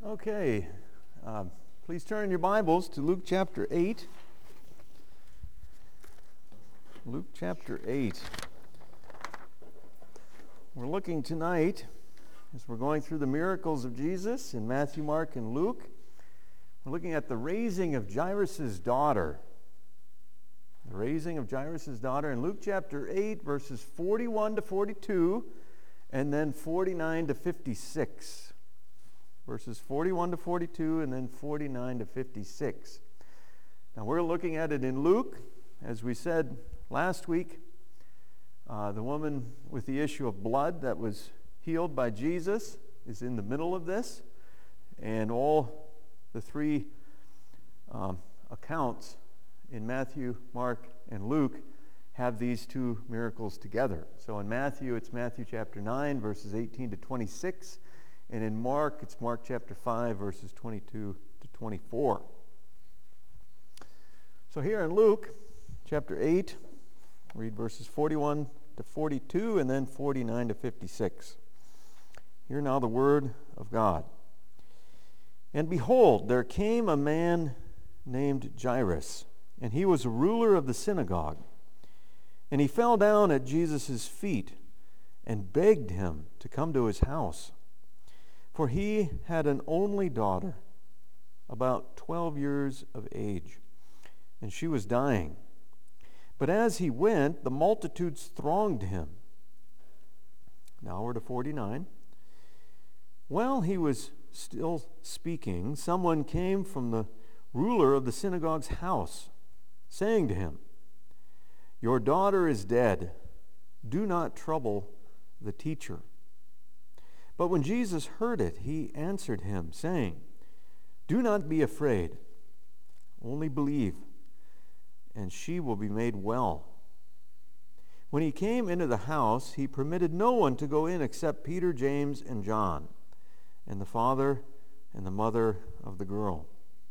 Okay, please turn your Bibles to Luke chapter 8. Luke chapter 8. We're looking tonight, as we're going through the miracles of Jesus in Matthew, Mark, and Luke, we're looking at the raising of Jairus' daughter. The raising of Jairus' daughter in Luke chapter 8, verses 41 to 42, and then 49 to 56. Verses 41 to 42 and then 49 to 56. Now we're looking at it in Luke. As we said last week, the woman with the issue of blood that was healed by Jesus is in the middle of this. And all the three accounts in Matthew, Mark, and Luke have these two miracles together. So in Matthew, it's Matthew chapter 9, verses 18 to 26. And in Mark, it's Mark chapter 5, verses 22 to 24. So here in Luke chapter 8, read verses 41 to 42 and then 49 to 56. Hear now the word of God. And behold, there came a man named Jairus, and he was a ruler of the synagogue. And he fell down at Jesus' feet and begged him to come to his house. For he had an only daughter, about 12 years of age, and she was dying. But as he went, the multitudes thronged him. Now we're to 49. While he was still speaking, someone came from the ruler of the synagogue's house, saying to him, "Your daughter is dead. Do not trouble the teacher." But when Jesus heard it, he answered him, saying, "Do not be afraid, only believe, and she will be made well." When he came into the house, he permitted no one to go in except Peter, James, and John, and the father and the mother of the girl.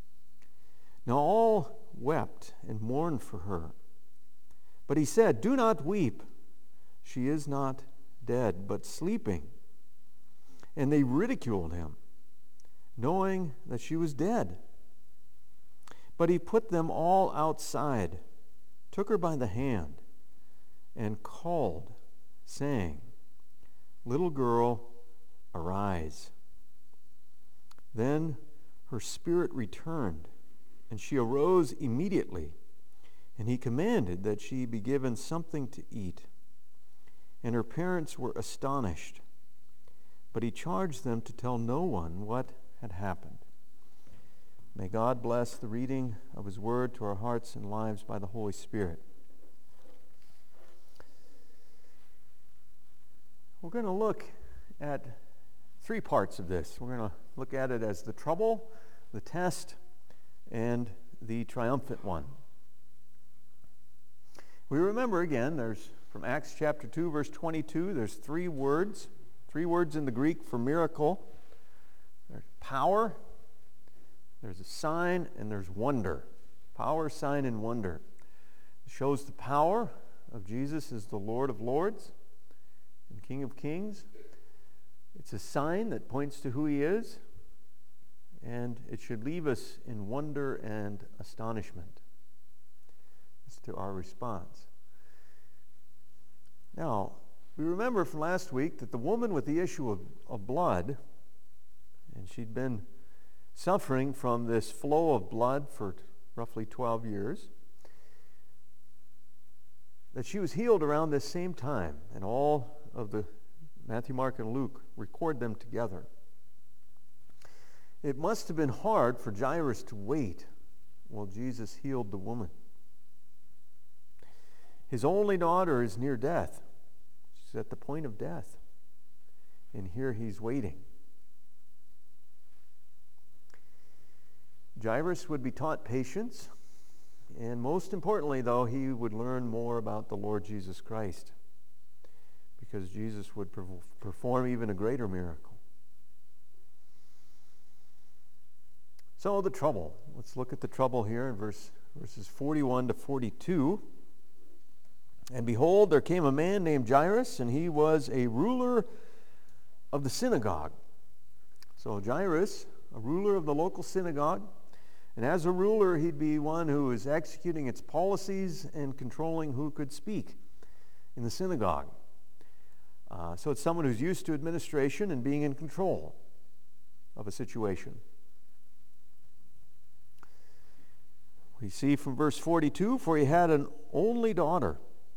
Now all wept and mourned for her. But he said, "Do not weep. She is not dead, but sleeping." And they ridiculed him, knowing that she was dead. But he put them all outside, took her by the hand, and called, saying, "Little girl, arise." Then her spirit returned, and she arose immediately. And he commanded that she be given something to eat. And her parents were astonished. But he charged them to tell no one what had happened. May God bless the reading of his word to our hearts and lives by the Holy Spirit. We're going to look at three parts of this. We're going to look at it as the trouble, the test, and the triumphant one. We remember again, there's from Acts chapter 2, verse 22, there's three words in the Greek for miracle. There's power, there's a sign, and there's wonder. Power, sign, and wonder. It shows the power of Jesus as the Lord of Lords and King of Kings. It's a sign that points to who he is, and it should leave us in wonder and astonishment as to our response. Now, we remember from last week that the woman with the issue of blood, and she'd been suffering from this flow of blood for roughly 12 years, that she was healed around this same time, and all of the Matthew, Mark, and Luke record them together. It must have been hard for Jairus to wait while Jesus healed the woman. His only daughter is near death. She's at the point of death. And here he's waiting. Jairus would be taught patience. And most importantly, though, he would learn more about the Lord Jesus Christ. Because Jesus would perform even a greater miracle. So the trouble. Let's look at the trouble here in verses 41 to 42. And behold, there came a man named Jairus, and he was a ruler of the synagogue. So Jairus a ruler of the local synagogue. And as a ruler, he'd be one who was executing its policies and controlling who could speak in the synagogue. So it's someone who's used to administration and being in control of a situation. We see from verse 42, for he had an only daughter.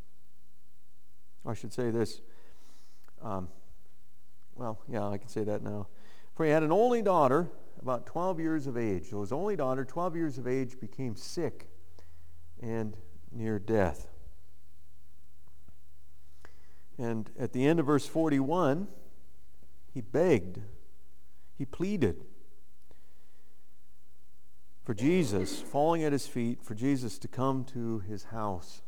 I should say this. I can say that now. For he had an only daughter, about 12 years of age. So his only daughter, 12 years of age, became sick and near death. And at the end of verse 41, he begged, he pleaded for Jesus, falling at his feet, for Jesus to come to his house.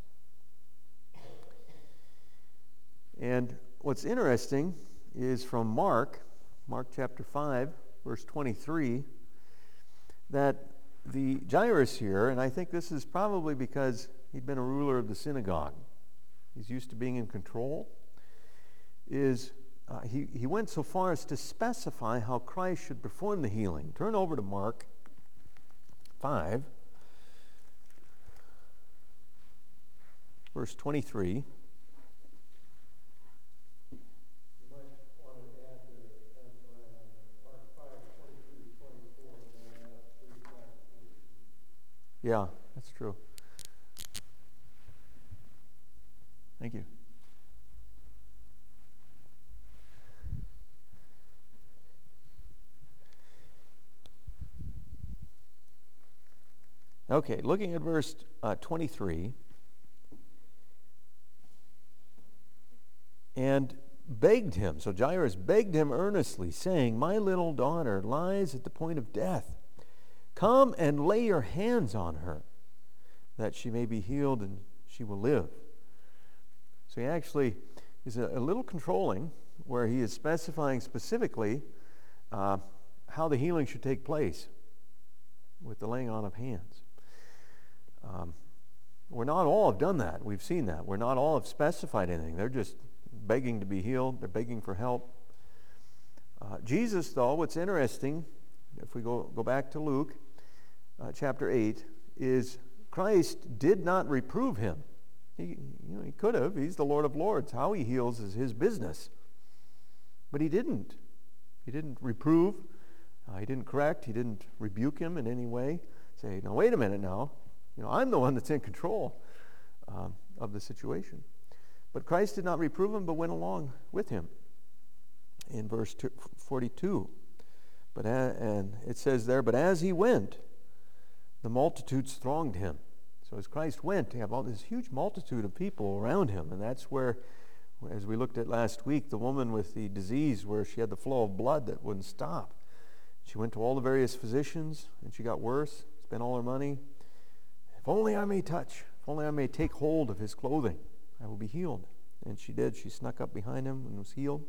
And what's interesting is from Mark chapter 5, verse 23, that the Jairus here, and I think this is probably because he'd been a ruler of the synagogue, he's used to being in control, he went so far as to specify how Christ should perform the healing. Turn over to Mark 5, verse 23. Yeah, that's true. Thank you. Okay, looking at verse 23. And begged him. So Jairus begged him earnestly, saying, my little daughter lies at the point of death. Come and lay your hands on her, that she may be healed and she will live. So he actually is a little controlling, where he is specifying specifically how the healing should take place with the laying on of hands. We're not all have done that. We've seen that. We're not all have specified anything. They're just begging to be healed. They're begging for help. Jesus, though, what's interesting, if we go back to Luke chapter 8, is Christ did not reprove him. He could have. He's the Lord of Lords. How he heals is his business. But he didn't. He didn't reprove. He didn't correct. He didn't rebuke him in any way. Say, now wait a minute now. I'm the one that's in control of the situation. But Christ did not reprove him, but went along with him. In verse 42. And it says there, but as he went, the multitudes thronged him. So as Christ went, you have all this huge multitude of people around him. And that's where, as we looked at last week, the woman with the disease where she had the flow of blood that wouldn't stop. She went to all the various physicians, and she got worse, spent all her money. If only I may touch, if only I may take hold of his clothing, I will be healed. And she did. She snuck up behind him and was healed.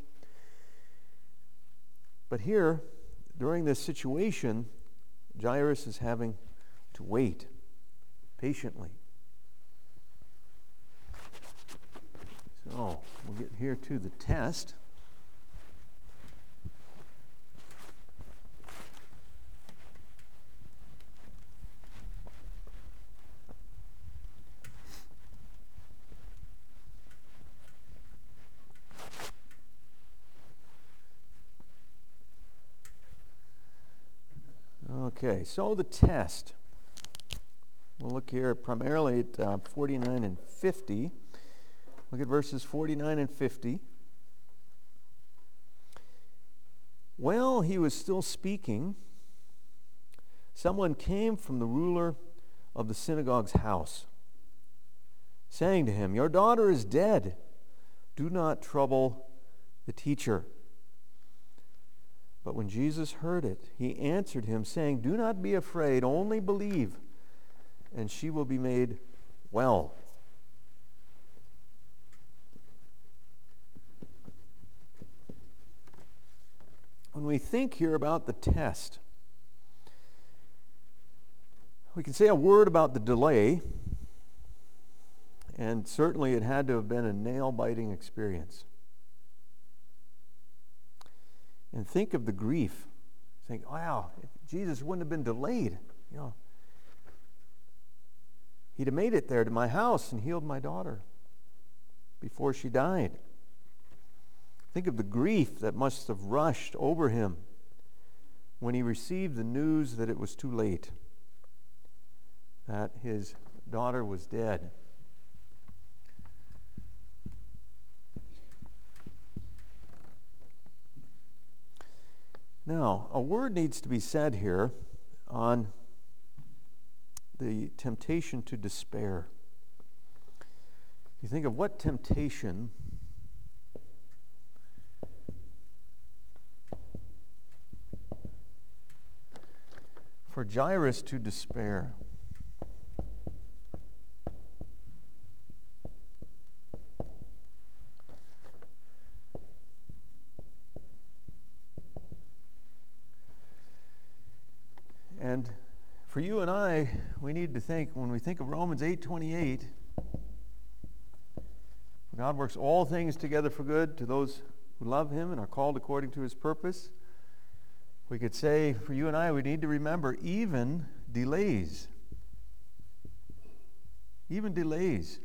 But here, during this situation, Jairus is having to wait patiently. So, we'll get here to the test. Okay, so the test. We'll look here primarily at 49 and 50. Look at verses 49 and 50. While he was still speaking, someone came from the ruler of the synagogue's house, saying to him, your daughter is dead. Do not trouble the teacher. But when Jesus heard it, he answered him, saying, do not be afraid, only believe, and she will be made well. When we think here about the test, we can say a word about the delay, and certainly it had to have been a nail-biting experience. And think of the grief Think, wow, if Jesus wouldn't have been delayed, he'd have made it there to my house and healed my daughter before she died. Think of the grief that must have rushed over him when he received the news that it was too late, that his daughter was dead. Now, a word needs to be said here on the temptation to despair. You think of what temptation for Jairus to despair. And for you and I, we need to think, when we think of Romans 8:28, God works all things together for good to those who love him and are called according to his purpose. We could say, for you and I, we need to remember even delays. Even delays.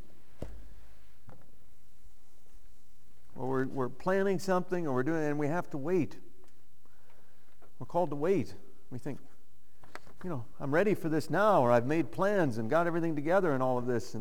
Or we're planning something, or we're doing it, and we have to wait. We're called to wait. We think, I'm ready for this now, or I've made plans and got everything together and all of this,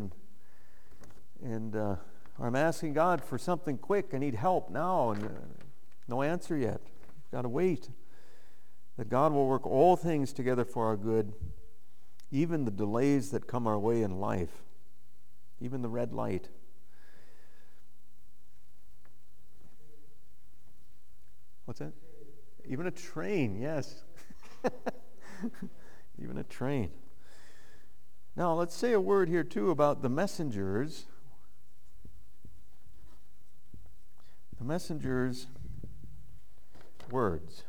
or I'm asking God for something quick. I need help now, and no answer yet. Got to wait. That God will work all things together for our good, even the delays that come our way in life, even the red light. What's that? Even a train, yes. Even a train. Now, let's say a word here, too, about the messengers. The messengers' words.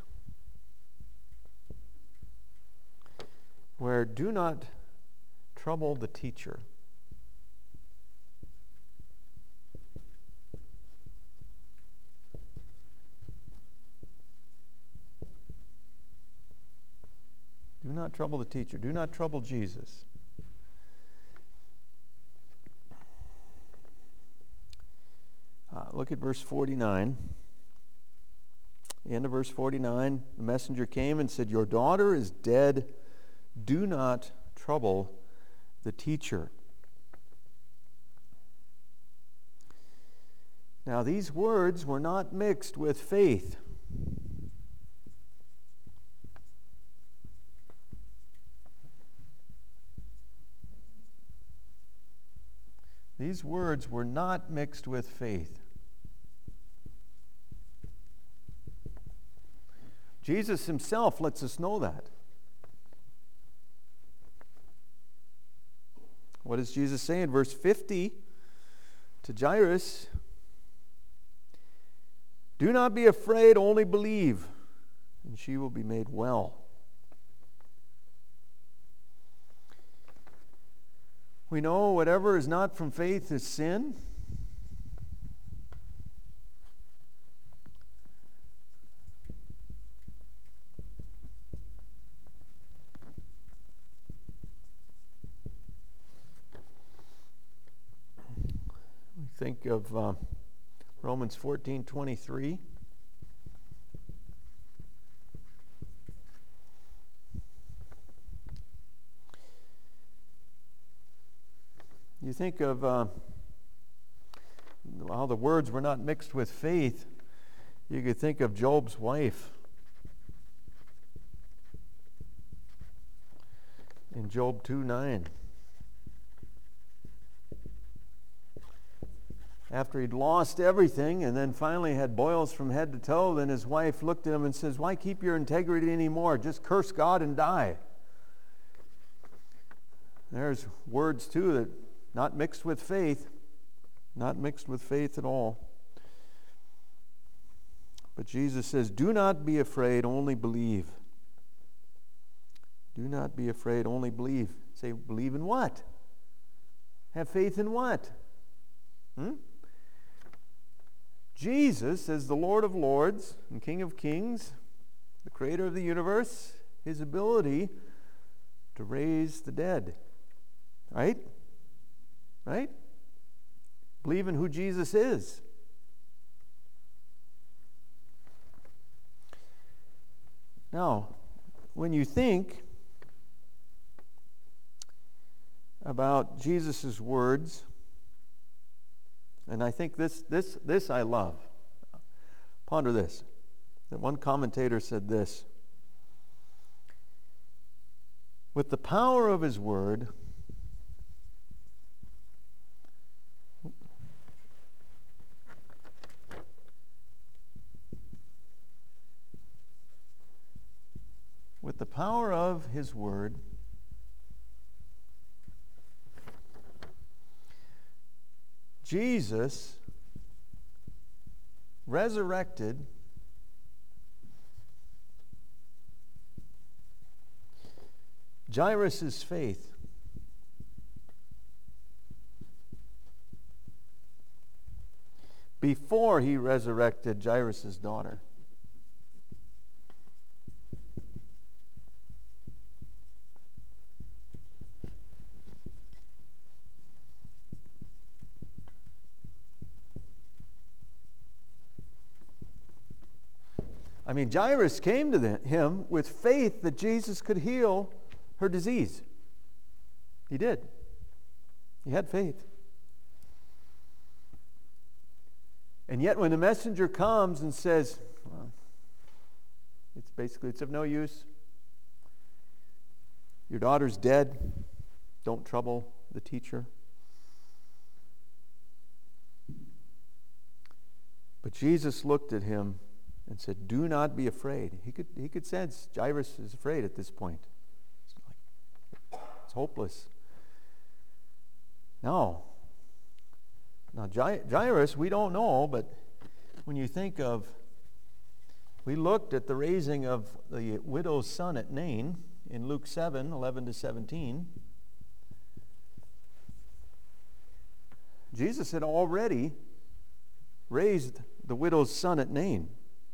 Where do not trouble the teacher. Do not trouble the teacher. Do not trouble Jesus. Look at verse 49. The end of verse 49, the messenger came and said, "Your daughter is dead. Do not trouble the teacher." Now, these words were not mixed with faith. These words were not mixed with faith. Jesus himself lets us know that. What does Jesus say in verse 50 to Jairus? "Do not be afraid, only believe, and she will be made well." We know whatever is not from faith is sin. We think of Romans 14:23. You think of how the words were not mixed with faith. You could think of Job's wife. In Job 2:9. After he'd lost everything and then finally had boils from head to toe, then his wife looked at him and says, "Why keep your integrity anymore? Just curse God and die." There's words too that not mixed with faith. Not mixed with faith at all. But Jesus says, "Do not be afraid, only believe." Do not be afraid, only believe. Say, believe in what? Have faith in what? Jesus as the Lord of Lords and King of Kings, the creator of the universe, his ability to raise the dead. Right? Right? Believe in who Jesus is. Now, when you think about Jesus' words, and I think this I love. Ponder this. That one commentator said this: with the power of his word, Jesus resurrected Jairus' faith. Before he resurrected Jairus' daughter. I mean, Jairus came to him with faith that Jesus could heal her disease. He did. He had faith. And yet when the messenger comes and says, well, it's of no use. Your daughter's dead. Don't trouble the teacher. But Jesus looked at him and said, do not be afraid. He could sense Jairus is afraid at this point. It's hopeless. No. Now Jairus, we don't know, but when you think of, we looked at the raising of the widow's son at Nain in Luke 7:11-17. Jesus had already raised the widow's son at Nain.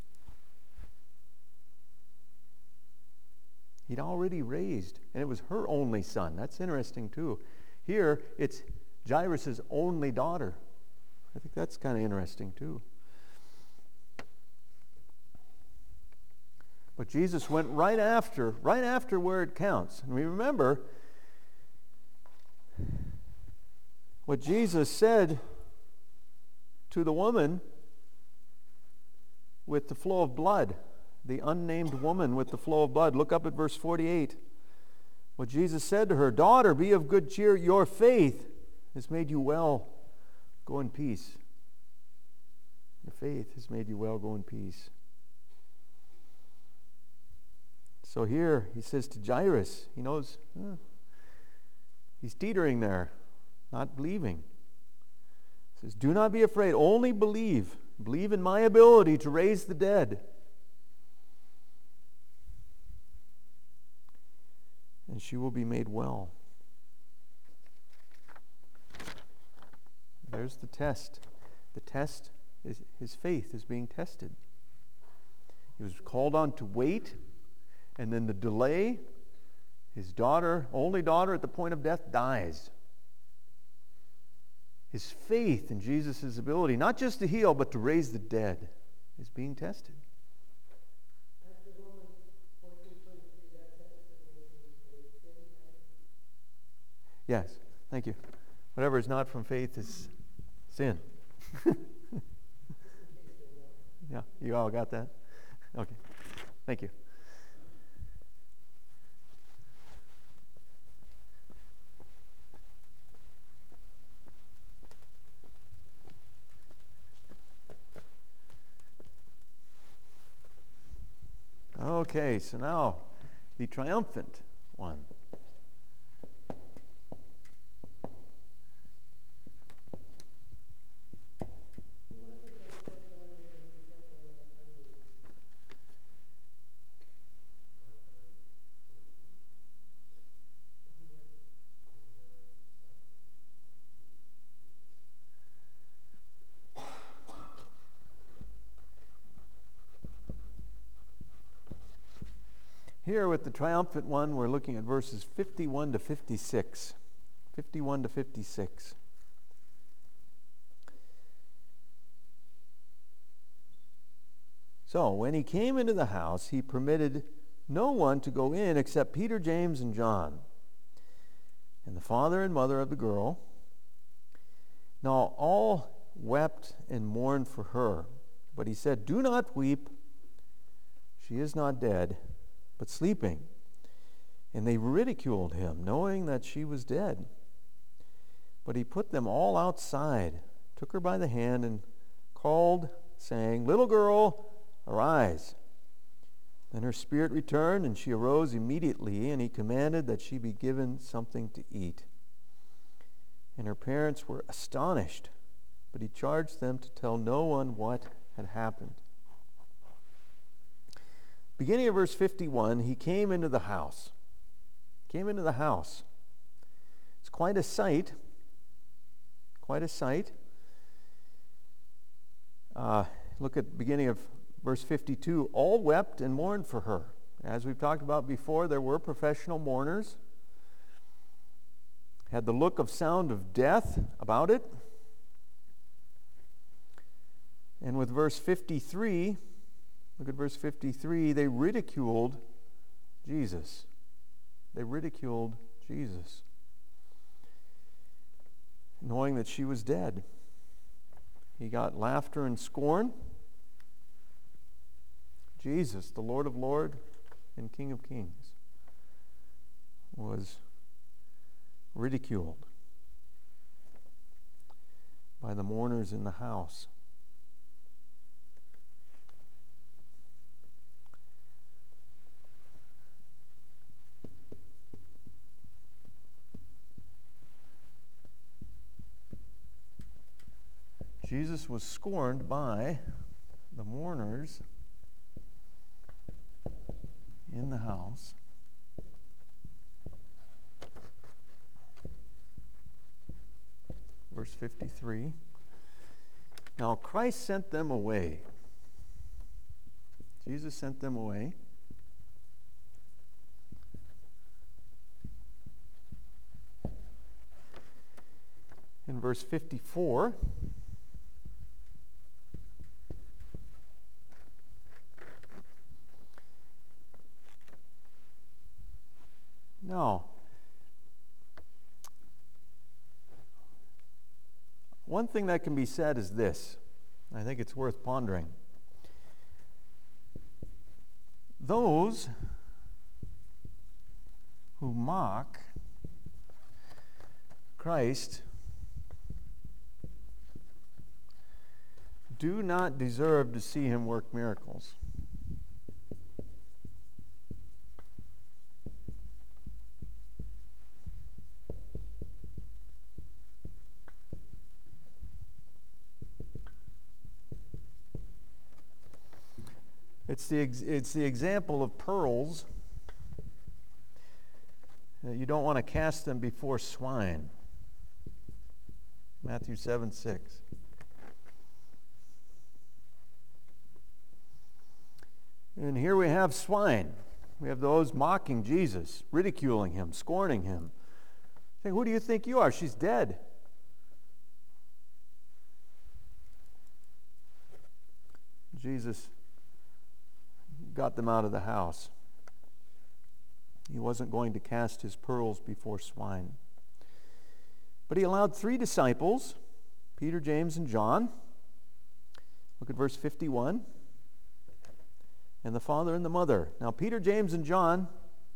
He'd already raised, and it was her only son. That's interesting too. Here, it's Jairus' only daughter. I think that's kind of interesting too. But Jesus went right after where it counts. And we remember what Jesus said to the woman with the flow of blood. The unnamed woman with the flow of blood. Look up at verse 48. What Jesus said to her, daughter, be of good cheer. Your faith has made you well. Go in peace. Your faith has made you well. Go in peace. So here he says to Jairus, he knows he's teetering there, not believing. He says, do not be afraid. Only believe. Believe in my ability to raise the dead. And she will be made well. There's the test. The test is his faith is being tested. He was called on to wait, and then the delay, his daughter, only daughter at the point of death, dies. His faith in Jesus' ability, not just to heal, but to raise the dead, is being tested. Yes, thank you. Whatever is not from faith is sin. Yeah, you all got that? Okay, thank you. Okay, so now the triumphant one. Here with the triumphant one, we're looking at verses 51 to 56. 51 to 56. So, when he came into the house, he permitted no one to go in except Peter, James, and John, and the father and mother of the girl. Now all wept and mourned for her. But he said, "Do not weep. She is not dead, but sleeping." And they ridiculed him, knowing that she was dead. But he put them all outside, took her by the hand, and called, saying, "Little girl, arise." Then her spirit returned, and she arose immediately, and he commanded that she be given something to eat. And her parents were astonished, but he charged them to tell no one what had happened. Beginning of verse 51, he came into the house. Came into the house. It's quite a sight. Quite a sight. Look at the beginning of verse 52. All wept and mourned for her. As we've talked about before, there were professional mourners. Had the look of sound of death about it. And with verse 53, look at verse 53, they ridiculed Jesus. They ridiculed Jesus, knowing that she was dead. He got laughter and scorn. Jesus, the Lord of Lords and King of Kings, was ridiculed by the mourners in the house. Jesus was scorned by the mourners in the house. Verse 53. Now Christ sent them away. Jesus sent them away. In verse 54, now, one thing that can be said is this. I think it's worth pondering. Those who mock Christ do not deserve to see him work miracles. It's the example of pearls. You don't want to cast them before swine. Matthew 7:6. And here we have swine. We have those mocking Jesus, ridiculing him, scorning him. Saying, "Who do you think you are? She's dead." Jesus got them out of the house. He wasn't going to cast his pearls before swine. But he allowed 3 disciples, Peter, James, and John. Look at verse 51. And the father and the mother. Now, Peter, James, and John,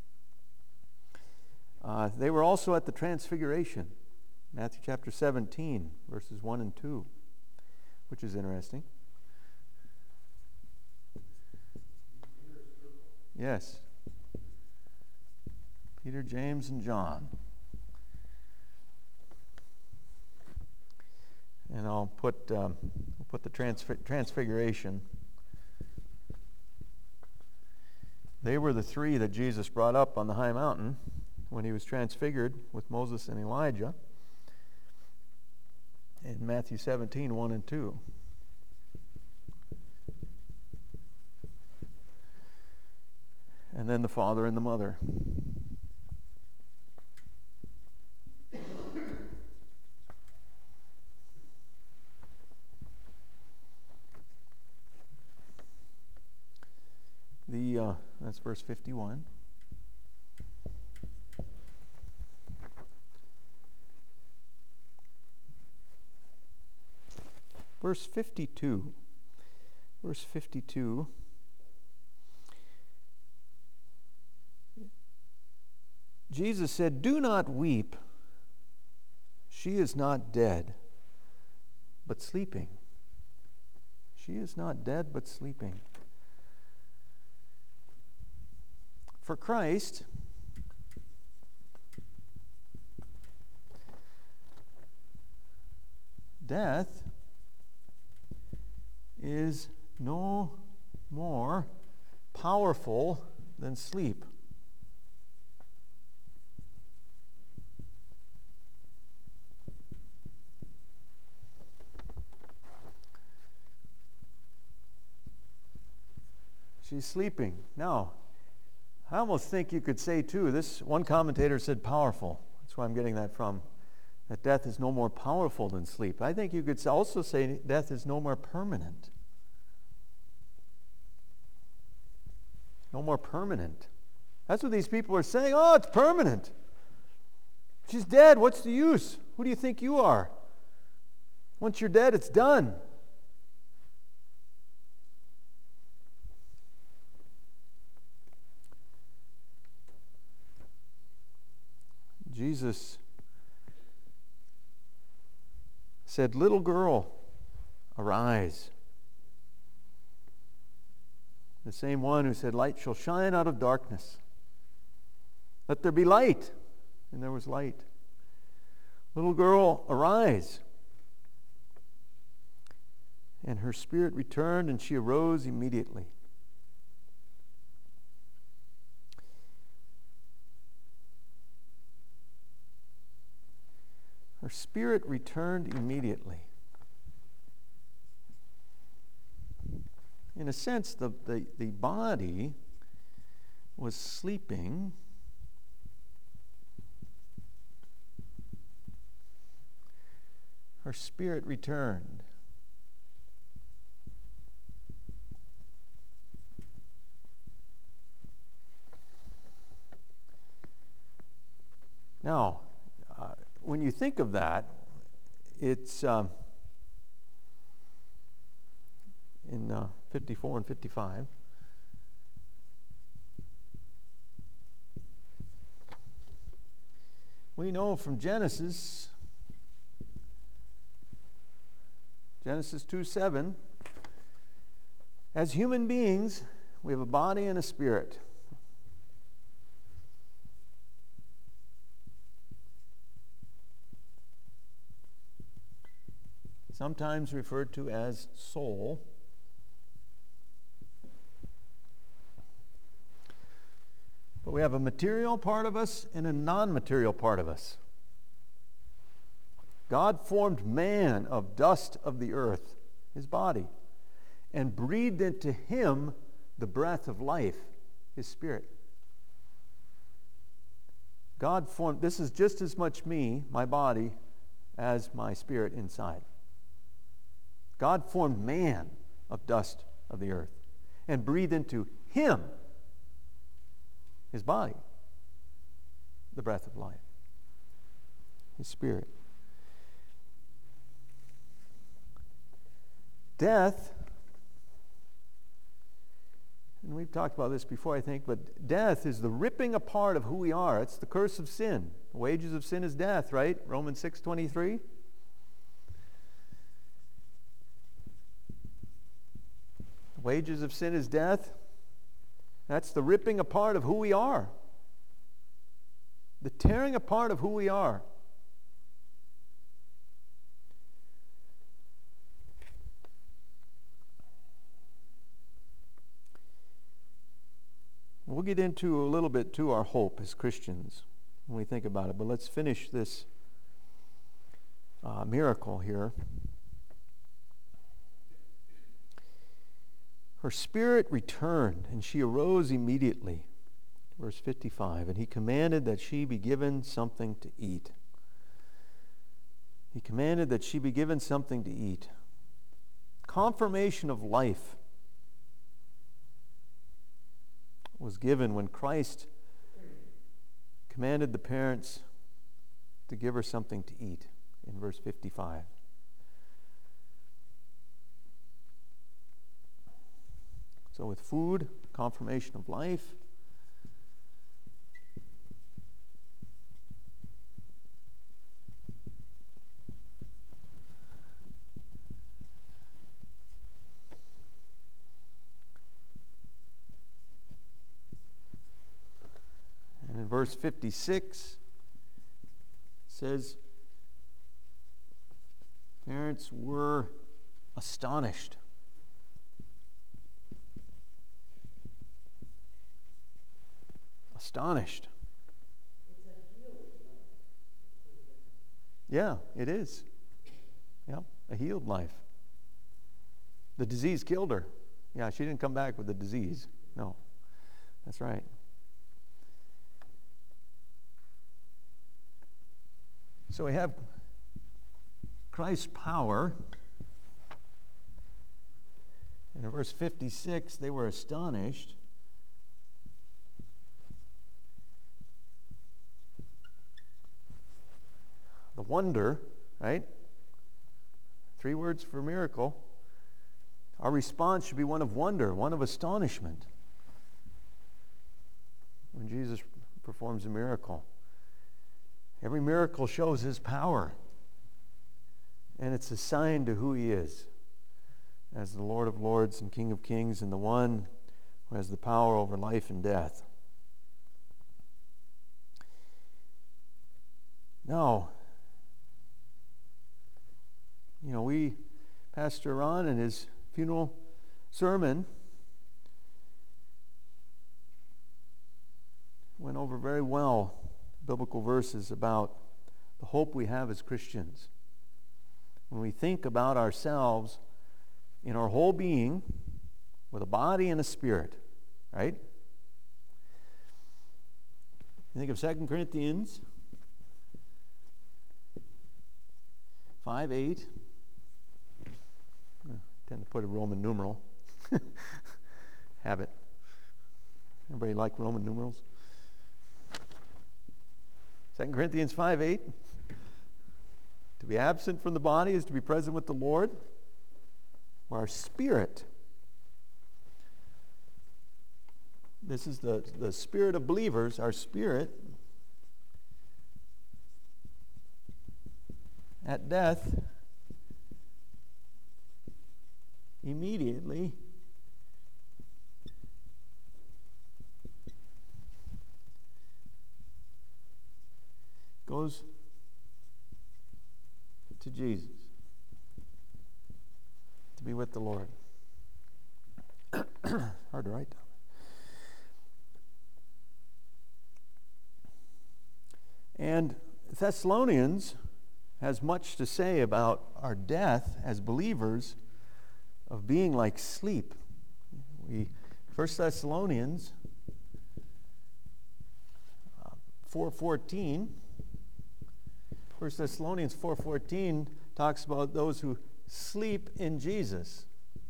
they were also at the Transfiguration. Matthew chapter 17, verses 1 and 2, which is interesting. Yes. Peter, James, and John. And I'll put the Transfiguration. They were the 3 that Jesus brought up on the high mountain when he was transfigured with Moses and Elijah in Matthew 17, 1 and 2. And then the father and the mother. That's verse 51. Verse 52. Verse 52. Jesus said, "Do not weep. She is not dead, but sleeping." She is not dead, but sleeping. For Christ, death is no more powerful than sleep. She's sleeping. Now, I almost think you could say, too, this one commentator said powerful. That's where I'm getting that from. That death is no more powerful than sleep. I think you could also say death is no more permanent. No more permanent. That's what these people are saying. Oh, it's permanent. She's dead. What's the use? Who do you think you are? Once you're dead, it's done. Jesus said, "Little girl, arise." The same one who said, "Light shall shine out of darkness. Let there be light." And there was light. "Little girl, arise." And her spirit returned, and she arose immediately. Her spirit returned immediately. In a sense, the body was sleeping. Her spirit returned. Now, when you think of that, it's in 54 and 55. We know from Genesis 2:7, as human beings, we have a body and a spirit. Sometimes referred to as soul. But we have a material part of us and a non-material part of us. God formed man of dust of the earth, his body, and breathed into him the breath of life, his spirit. God formed, this is just as much me, my body, as my spirit inside. God formed man of dust of the earth and breathed into him, his body, the breath of life, his spirit. Death, and we've talked about this before, I think, but death is the ripping apart of who we are. It's the curse of sin. The wages of sin is death, right? Romans 6:23. The wages of sin is death. That's the ripping apart of who we are. The tearing apart of who we are. We'll get into a little bit to our hope as Christians when we think about it, but let's finish this miracle here. Her spirit returned, and she arose immediately. Verse 55, and he commanded that she be given something to eat. He commanded that she be given something to eat. Confirmation of life was given when Christ commanded the parents to give her something to eat in verse 55. So with food, confirmation of life. And in verse 56, it says, parents were astonished. Astonished. Yeah, it is. Yeah, a healed life. The disease killed her. Yeah, she didn't come back with the disease. No, that's right. So we have Christ's power. And in verse 56, they were astonished. The wonder, right? 3 words for miracle. Our response should be one of wonder, one of astonishment when Jesus performs a miracle. Every miracle shows his power, and it's a sign to who he is as the Lord of Lords and King of Kings, and the one who has the power over life and death. Now, Pastor Ron in his funeral sermon went over very well biblical verses about the hope we have as Christians. When we think about ourselves in our whole being with a body and a spirit, right? You think of 2 Corinthians 5:8. I tend to put a Roman numeral. Habit. Everybody like Roman numerals? 2 Corinthians 5:8. To be absent from the body is to be present with the Lord. Our spirit. This is the spirit of believers. Our spirit at death immediately goes to Jesus to be with the Lord. Hard to write down. And Thessalonians has much to say about our death as believers of being like sleep. 1 Thessalonians 4:14. 1 Thessalonians 4:14 talks about those who sleep in Jesus.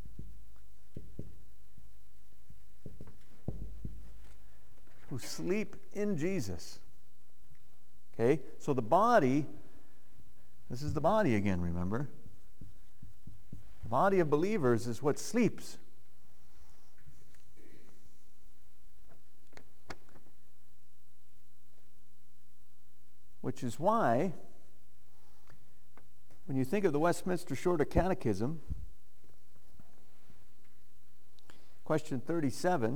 Who sleep in Jesus. Okay? So the body, this is the body again, remember? The body of believers is what sleeps. Which is why, when you think of the Westminster Shorter Catechism, question 37,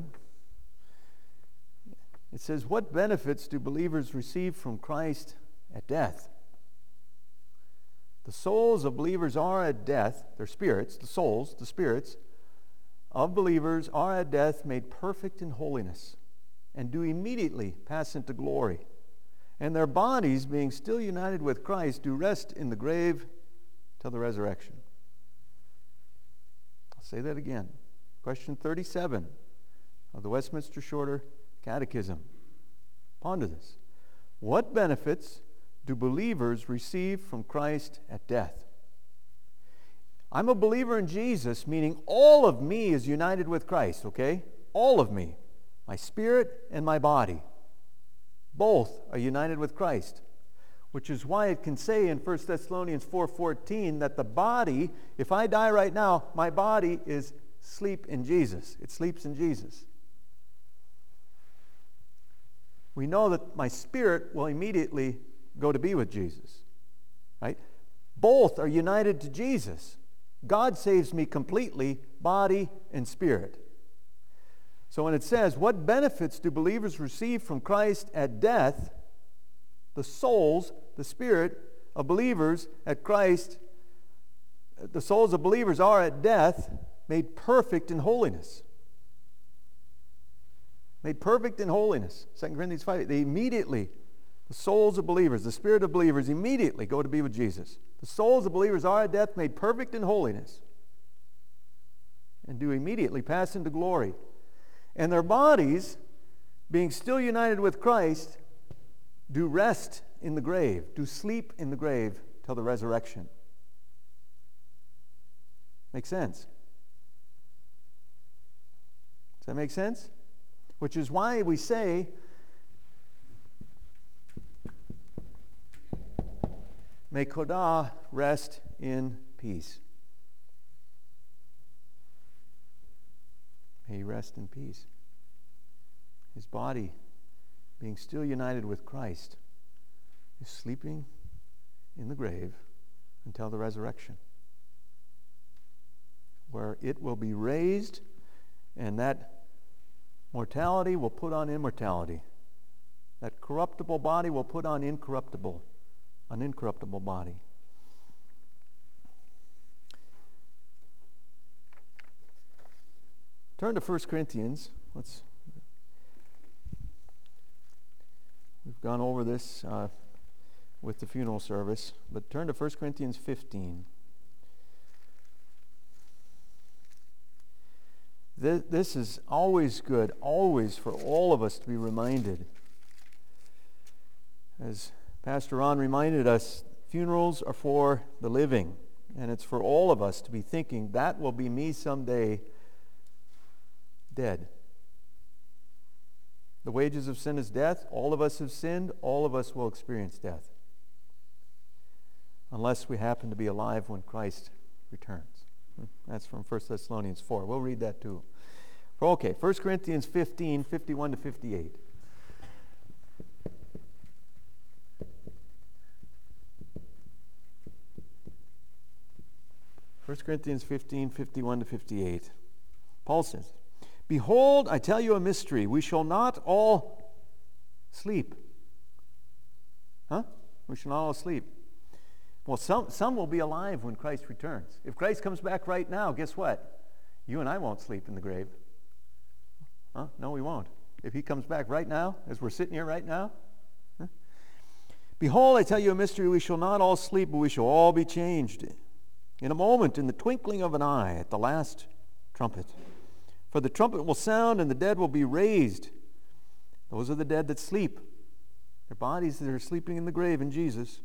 it says, what benefits do believers receive from Christ at death? The souls of believers are at death, their spirits, the souls, the spirits of believers are at death made perfect in holiness and do immediately pass into glory. And their bodies, being still united with Christ, do rest in the grave till the resurrection. I'll say that again. Question 37 of the Westminster Shorter Catechism. Ponder this. What benefits do believers receive from Christ at death? I'm a believer in Jesus, meaning all of me is united with Christ, okay? All of me. My spirit and my body. Both are united with Christ. Which is why it can say in 1 Thessalonians 4:14 that the body, if I die right now, my body is asleep in Jesus. It sleeps in Jesus. We know that my spirit will immediately go to be with Jesus. Right? Both are united to Jesus. God saves me completely, body and spirit. So when it says, what benefits do believers receive from Christ at death? The souls, the spirit of believers at Christ, the souls of believers are at death made perfect in holiness. Made perfect in holiness. 2 Corinthians 5, they immediately, the souls of believers, the spirit of believers immediately go to be with Jesus. The souls of believers are at death made perfect in holiness and do immediately pass into glory. And their bodies, being still united with Christ, do rest in the grave, do sleep in the grave till the resurrection. Make sense? Does that make sense? Which is why we say, may Kodah rest in peace. May he rest in peace. His body, being still united with Christ, is sleeping in the grave until the resurrection, where it will be raised, and that mortality will put on immortality. That corruptible body will put on an incorruptible body. Turn to 1 Corinthians. We've gone over this with the funeral service, but turn to 1 Corinthians 15. This is always good, always for all of us to be reminded. As Pastor Ron reminded us, funerals are for the living, and it's for all of us to be thinking, that will be me someday, dead. The wages of sin is death. All of us have sinned. All of us will experience death. Unless we happen to be alive when Christ returns. That's from 1 Thessalonians 4. We'll read that too. Okay, 1 Corinthians 15, 51 to 58. First Corinthians 15, 51 to 58. Paul says, behold, I tell you a mystery. We shall not all sleep. We shall not all sleep. Well, some will be alive when Christ returns. If Christ comes back right now, guess what? You and I won't sleep in the grave. No, we won't. If he comes back right now, as we're sitting here right now. Behold, I tell you a mystery. We shall not all sleep, but we shall all be changed. In a moment, in the twinkling of an eye, at the last trumpet. For the trumpet will sound, and the dead will be raised. Those are the dead that sleep. Their bodies that are sleeping in the grave in Jesus.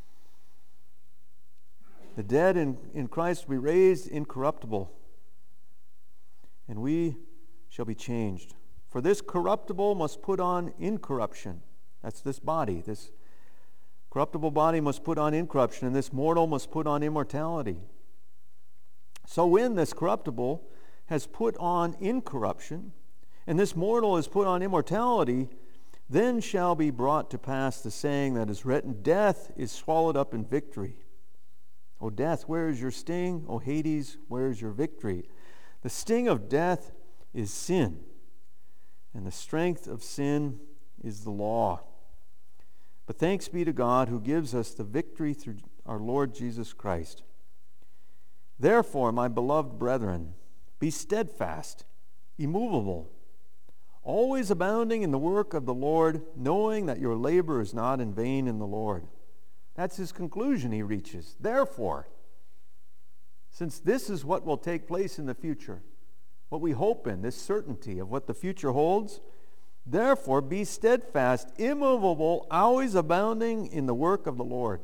The dead in Christ will be raised incorruptible, and we shall be changed. For this corruptible must put on incorruption. That's this body. This corruptible body must put on incorruption, and this mortal must put on immortality. So when this corruptible has put on incorruption, and this mortal is put on immortality, then shall be brought to pass the saying that is written, death is swallowed up in victory. O death, where is your sting? O Hades, where is your victory? The sting of death is sin, and the strength of sin is the law. But thanks be to God who gives us the victory through our Lord Jesus Christ. Therefore, my beloved brethren, be steadfast, immovable, always abounding in the work of the Lord, knowing that your labor is not in vain in the Lord. That's his conclusion he reaches. Therefore, since this is what will take place in the future, what we hope in, this certainty of what the future holds, Therefore, be steadfast, immovable, always abounding in the work of the Lord,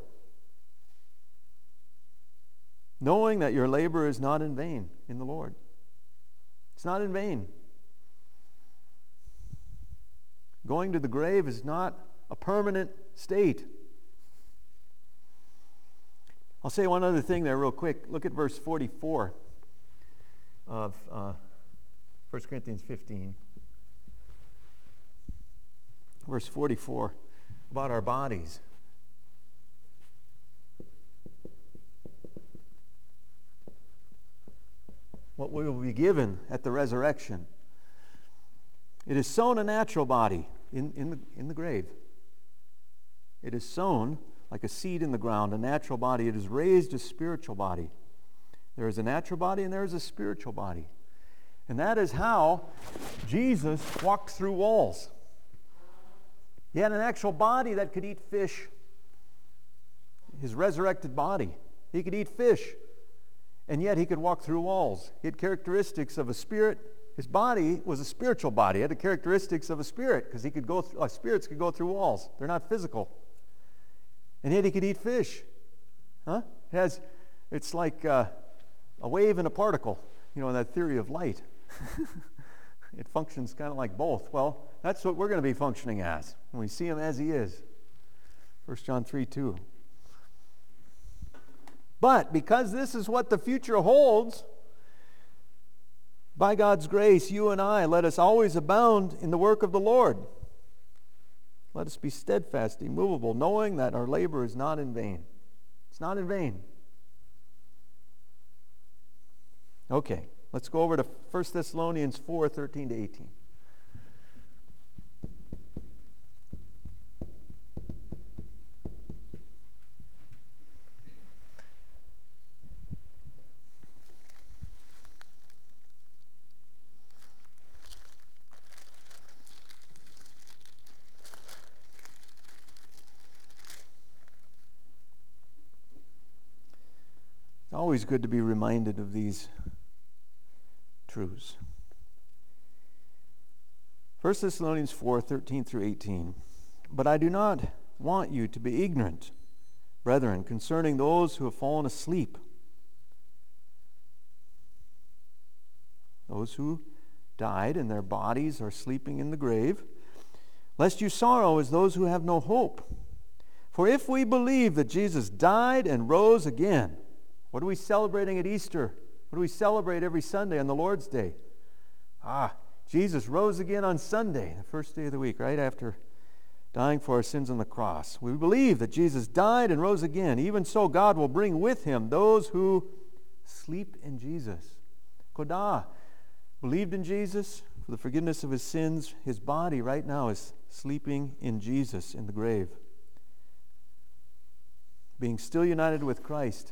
knowing that your labor is not in vain in the Lord. It's not in vain. Going to the grave is not a permanent state. I'll say one other thing there real quick. Look at verse 44 of 1 Corinthians 15. Verse 44, about our bodies. What we will be given at the resurrection. It is sown a natural body in the grave. It is sown like a seed in the ground, a natural body. It is raised a spiritual body. There is a natural body and there is a spiritual body. And that is how Jesus walked through walls. He had an actual body that could eat fish. His resurrected body. He could eat fish. And yet he could walk through walls. He had characteristics of a spirit. His body was a spiritual body. It had the characteristics of a spirit because spirits could go through walls. They're not physical. And yet he could eat fish. It's like a wave and a particle, in that theory of light. It functions kind of like both. Well, that's what we're going to be functioning as when we see him as he is. 1 John 3:2. But because this is what the future holds, by God's grace, you and I, let us always abound in the work of the Lord. Let us be steadfast, immovable, knowing that our labor is not in vain. It's not in vain. Okay, let's go over to 1 Thessalonians 4:13-18. Always good to be reminded of these truths. 1 Thessalonians 4:13-18. But I do not want you to be ignorant, brethren, concerning those who have fallen asleep. Those who died and their bodies are sleeping in the grave, lest you sorrow as those who have no hope. For if we believe that Jesus died and rose again, what are we celebrating at Easter? What do we celebrate every Sunday on the Lord's Day? Jesus rose again on Sunday, the first day of the week, right after dying for our sins on the cross. We believe that Jesus died and rose again. Even so, God will bring with him those who sleep in Jesus. Kodah believed in Jesus for the forgiveness of his sins. His body right now is sleeping in Jesus in the grave, being still united with Christ.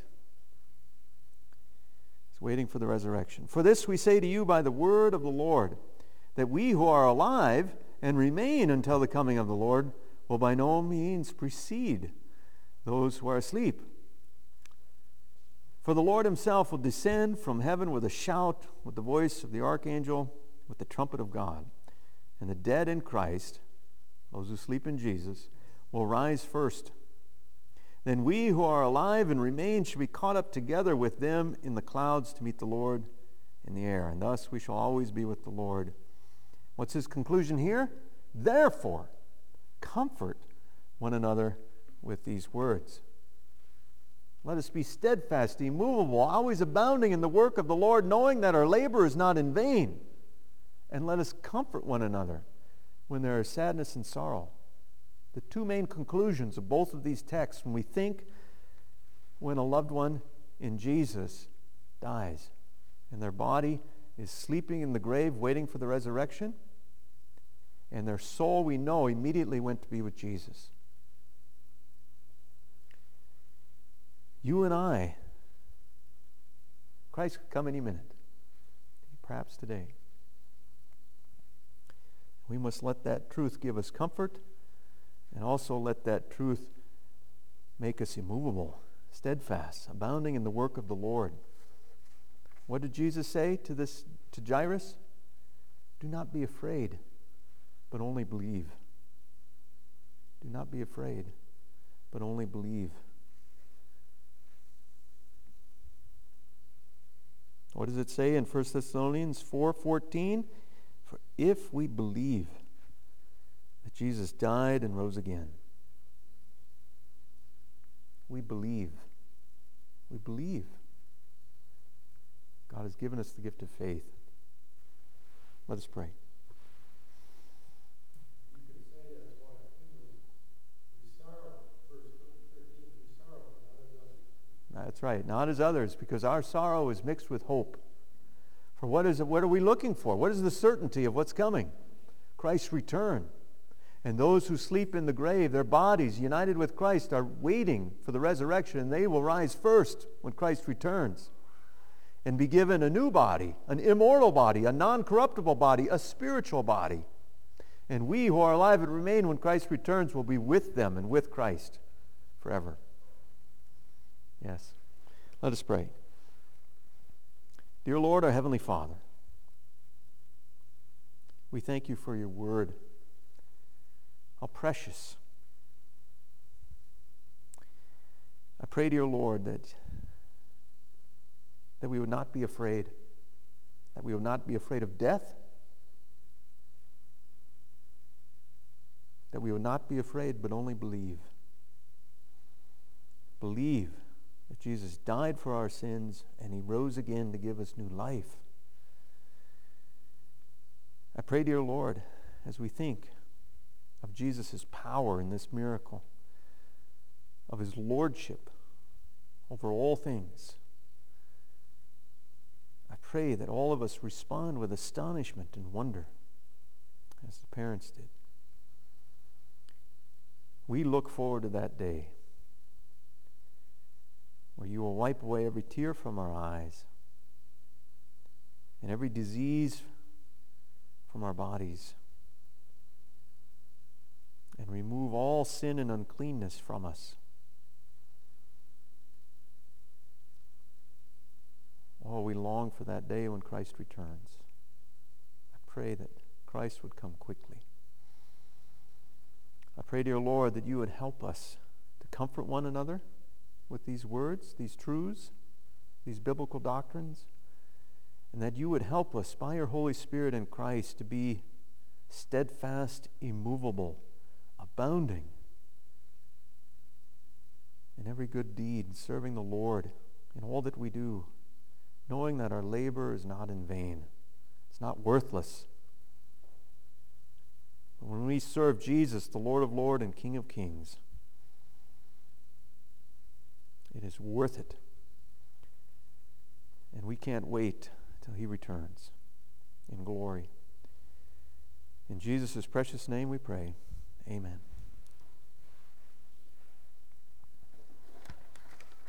He's waiting for the resurrection. For this we say to you by the word of the Lord, that we who are alive and remain until the coming of the Lord will by no means precede those who are asleep. For the Lord himself will descend from heaven with a shout, with the voice of the archangel, with the trumpet of God. And the dead in Christ, those who sleep in Jesus, will rise first. Then we who are alive and remain shall be caught up together with them in the clouds to meet the Lord in the air. And thus we shall always be with the Lord. What's his conclusion here? Therefore, comfort one another with these words. Let us be steadfast, immovable, always abounding in the work of the Lord, knowing that our labor is not in vain. And let us comfort one another when there is sadness and sorrow. The two main conclusions of both of these texts, when we think when a loved one in Jesus dies and their body is sleeping in the grave waiting for the resurrection, and their soul, we know, immediately went to be with Jesus. You and I, Christ could come any minute, perhaps today. We must let that truth give us comfort, and also let that truth make us immovable, steadfast, abounding in the work of the Lord. What did Jesus say to Jairus? Do not be afraid. but only believe. Do not be afraid, but only believe. What does it say in 1 Thessalonians 4:14? For if we believe that Jesus died and rose again, we believe. We believe. God has given us the gift of faith. Let us pray. You could say that's why we sorrow, verse 13, we sorrow, not as others. That's right, not as others, because our sorrow is mixed with hope. For what are we looking for? What is the certainty of what's coming? Christ's return. And those who sleep in the grave, their bodies united with Christ, are waiting for the resurrection, and they will rise first when Christ returns and be given a new body, an immortal body, a non-corruptible body, a spiritual body. And we who are alive and remain when Christ returns will be with them and with Christ forever. Yes. Let us pray. Dear Lord, our Heavenly Father, we thank you for your word. How precious. I pray, dear Lord, that we would not be afraid, that we would not be afraid of death, that we would not be afraid, but only believe. Believe that Jesus died for our sins and he rose again to give us new life. I pray, dear Lord, as we think of Jesus' power in this miracle, of his lordship over all things, I pray that all of us respond with astonishment and wonder, as the parents did. We look forward to that day where you will wipe away every tear from our eyes and every disease from our bodies and remove all sin and uncleanness from us. Oh, we long for that day when Christ returns. I pray that Christ would come quickly. I pray, dear Lord, that you would help us to comfort one another with these words, these truths, these biblical doctrines, and that you would help us by your Holy Spirit in Christ to be steadfast, immovable, abounding in every good deed, serving the Lord in all that we do, knowing that our labor is not in vain. It's not worthless. But when we serve Jesus, the Lord of Lords and King of Kings, it is worth it. And we can't wait till he returns in glory. In Jesus' precious name we pray. Amen.